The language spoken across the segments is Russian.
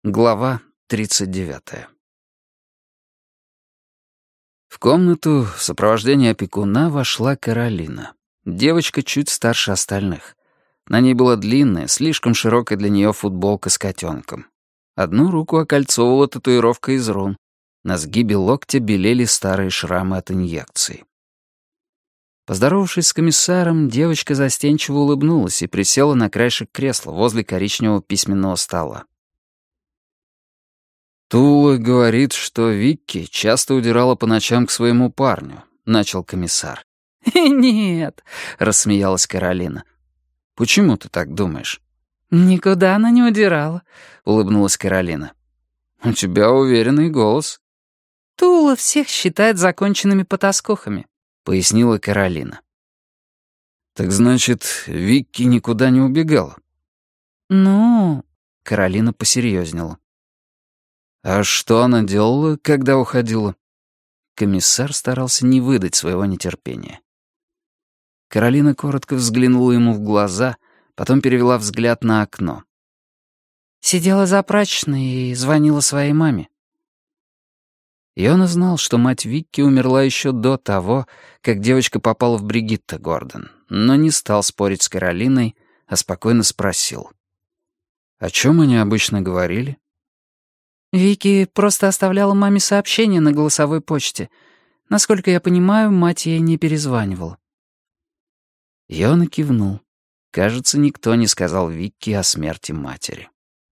Глава 39. В комнату в сопровождении опекуна вошла Каролина. Девочка чуть старше остальных. На ней была длинная, слишком широкая для нее футболка с котенком. Одну руку окольцовывала татуировка из рун. На сгибе локтя белели старые шрамы от инъекций. Поздоровавшись с комиссаром, девочка застенчиво улыбнулась и присела на краешек кресла возле коричневого письменного стола. «Тула говорит, что Викки часто удирала по ночам к своему парню», — начал комиссар. «Нет», — рассмеялась Каролина. «Почему ты так думаешь?» «Никуда она не удирала», — улыбнулась Каролина. «У тебя уверенный голос», «Тула всех считает законченными потаскухами», — пояснила Каролина. «Так значит, Викки никуда не убегала?» «Ну...» — Каролина посерьезнела. «А что она делала, когда уходила?» Комиссар старался не выдать своего нетерпения. Каролина коротко взглянула ему в глаза, потом перевела взгляд на окно. «Сидела за прачечной и звонила своей маме». Йона знал, что мать Викки умерла еще до того, как девочка попала в Бригитта Гордон, но не стал спорить с Каролиной, а спокойно спросил. «О чем они обычно говорили?» Вики просто оставляла маме сообщение на голосовой почте. Насколько я понимаю, мать ей не перезванивала. Йона кивнул. Кажется, никто не сказал Викки о смерти матери.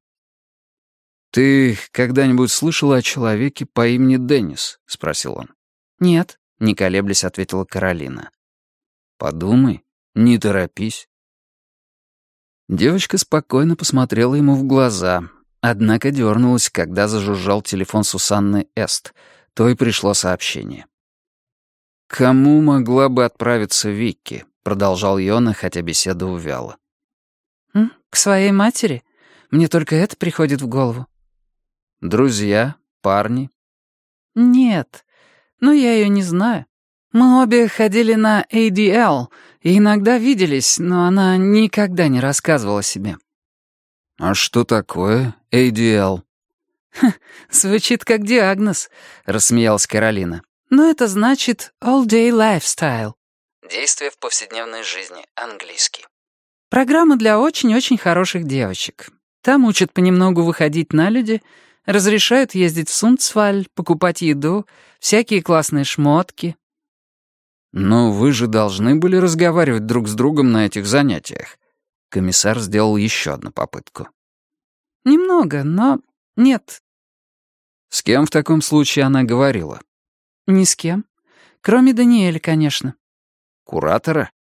«Ты когда-нибудь слышала о человеке по имени Деннис?» — спросил он. «Нет», — не колеблясь ответила Каролина. «Подумай, не торопись». Девочка спокойно посмотрела ему в глаза, однако дернулась, когда зажужжал телефон Сусанны Эст. То и пришло сообщение. «Кому могла бы отправиться Викки?» — продолжал Йона, хотя беседа увяла. «К своей матери? Мне только это приходит в голову». «Друзья? Парни?» «Нет, но я ее не знаю. Мы обе ходили на ADL и иногда виделись, но она никогда не рассказывала себе». «А что такое ADL?» «Звучит как диагноз», — рассмеялась Каролина. «Но это значит All Day Lifestyle». Действие в повседневной жизни, английский. Программа для очень-очень хороших девочек. Там учат понемногу выходить на люди, разрешают ездить в Сунцваль, покупать еду, всякие классные шмотки. «Но вы же должны были разговаривать друг с другом на этих занятиях». Комиссар сделал еще одну попытку. Немного, но нет. «С кем в таком случае она говорила?» Ни с кем. Кроме Даниэля, конечно. «Куратора?»